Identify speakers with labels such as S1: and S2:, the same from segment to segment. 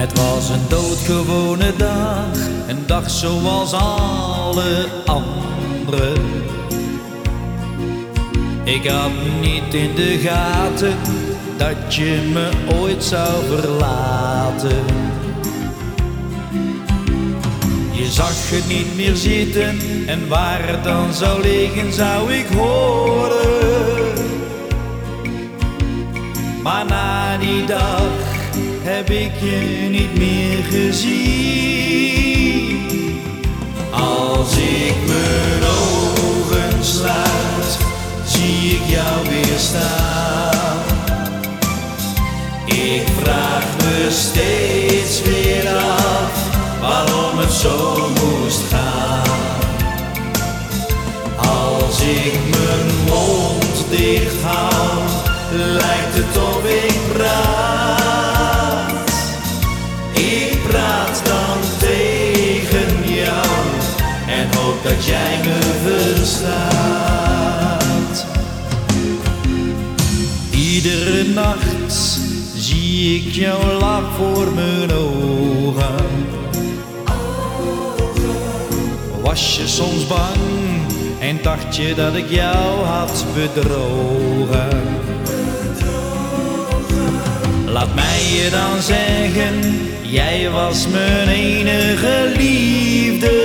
S1: Het was een doodgewone dag, een dag zoals alle andere. Ik had niet in de gaten dat je me ooit zou verlaten. Je zag het niet meer zitten en waar het dan zou liggen zou ik horen. Maar na die dag heb ik je niet meer gezien. Als ik mijn ogen sluit, zie ik jou weer staan. Ik vraag me steeds weer af waarom het zo moest gaan. Als ik mijn mond dicht hou, lijkt het of ik praat. Ik praat dan tegen jou en hoop dat jij me verstaat. Iedere nacht zie ik jouw lach voor mijn ogen. Was je soms bang en dacht je dat ik jou had bedrogen? Laat mij je dan zeggen, jij was mijn enige liefde.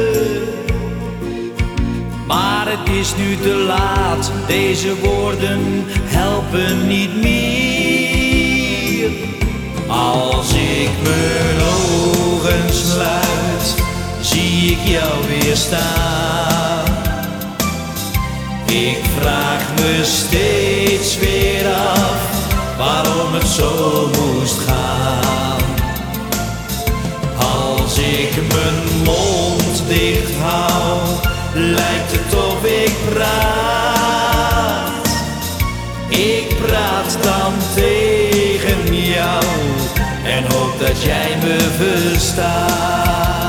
S1: Maar het is nu te laat, deze woorden helpen niet meer. Als ik mijn ogen sluit, zie ik jou weer staan. Ik vraag me steeds weer af waarom het zo moest gaan. Als ik mijn mond dicht hou, lijkt het of ik praat. Ik praat dan tegen jou en hoop dat jij me verstaat.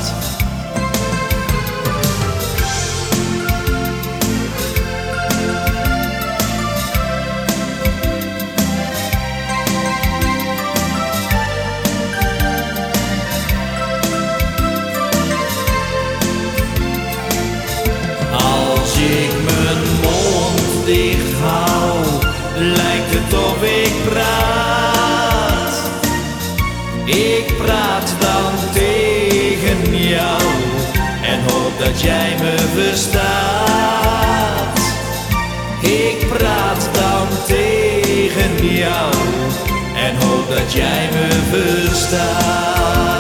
S1: Als ik mijn mond dicht hou, lijkt het of ik praat. Ik praat dan tegen jou en hoop dat jij me verstaat. Ik praat dan tegen jou en hoop dat jij me verstaat.